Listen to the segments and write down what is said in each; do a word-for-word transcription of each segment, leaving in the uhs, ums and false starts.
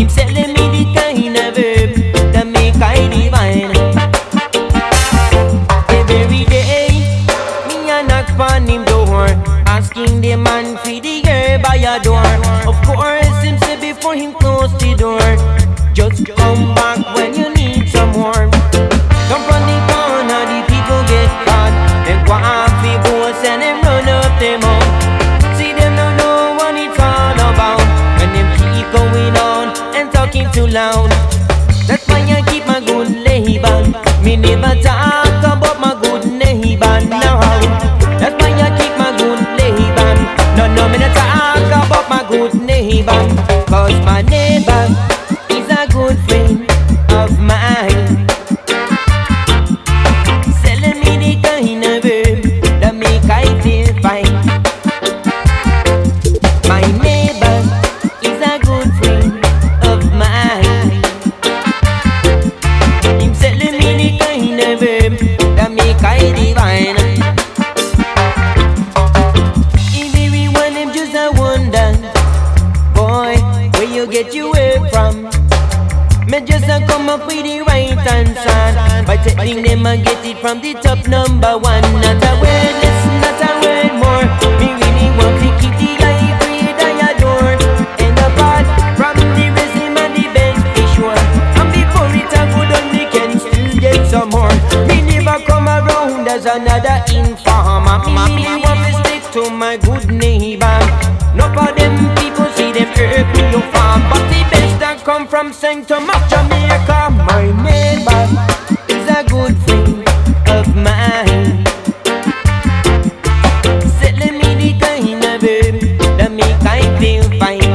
Him selling me the kind of herb that make I divine. Every day, me a knock on him door, asking the man for the herb I adore. Of course, him say before him close the door, just come back when you need some more. Come from the corner, the people get caught. They go off the boats and them run up them up. See them don't know what it's all about, when them keep going on and talking too loud. That's why I keep my good label. Me never talk about my good neighbor now. That's why I keep my good label. No, no, me not talk about my good neighbor, cause my neighbor is a good friend of mine. Selling me the kind of herb that make I feel fine. My neighbor is a good friend of mine. Him selling me the kind of herb that make I divine. If everyone them just a wonder, boy, where you get your herb from? Me just a come up with the right answer by telling them I get it from the top number one. Not a word less, not a word more. Me really want to keep the high grade I adore, and apart from the resin and the best for sure. And before it a good on, we can still get some more. Me never come around as another informer. Me really want to stick to my good neighbor. None of them people see them hurt me no farm, but the best that come from Saint Thomas, Jamaica. My neighbor is a good friend of mine. Selling me the kind of herb that make I feel fine.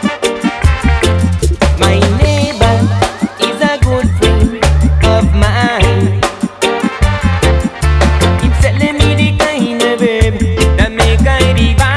My neighbor is a good friend of mine. Keep selling me the kind of herb that make I divine.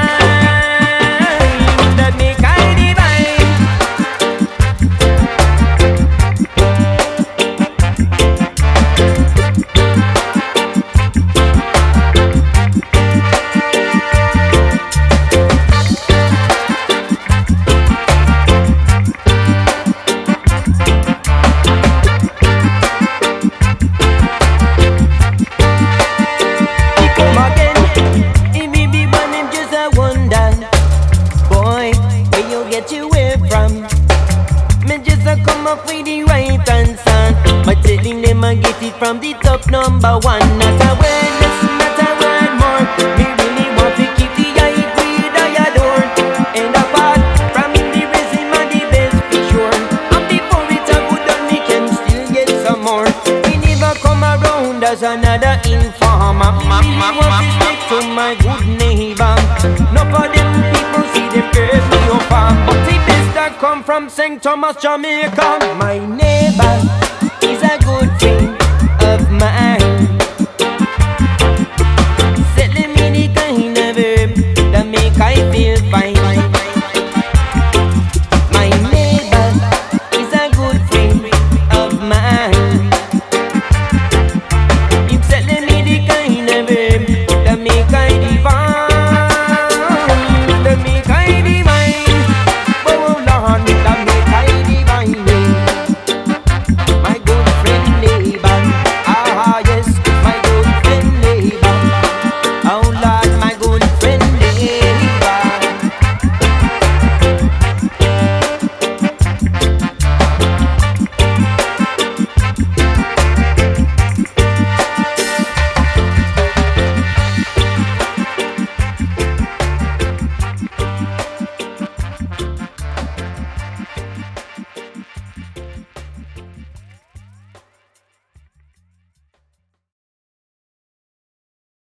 From the top number one, not a word less, not a word more. Me really want to keep the high grade I adore, and apart from the resin and the best for sure. And before it's a good and we can still get some more. We never come around as another informer. Me really want to stick to my good neighbor. None of them people see them hurt me no farm, but the best that come from Saint Thomas, Jamaica. My neighbor is a good friend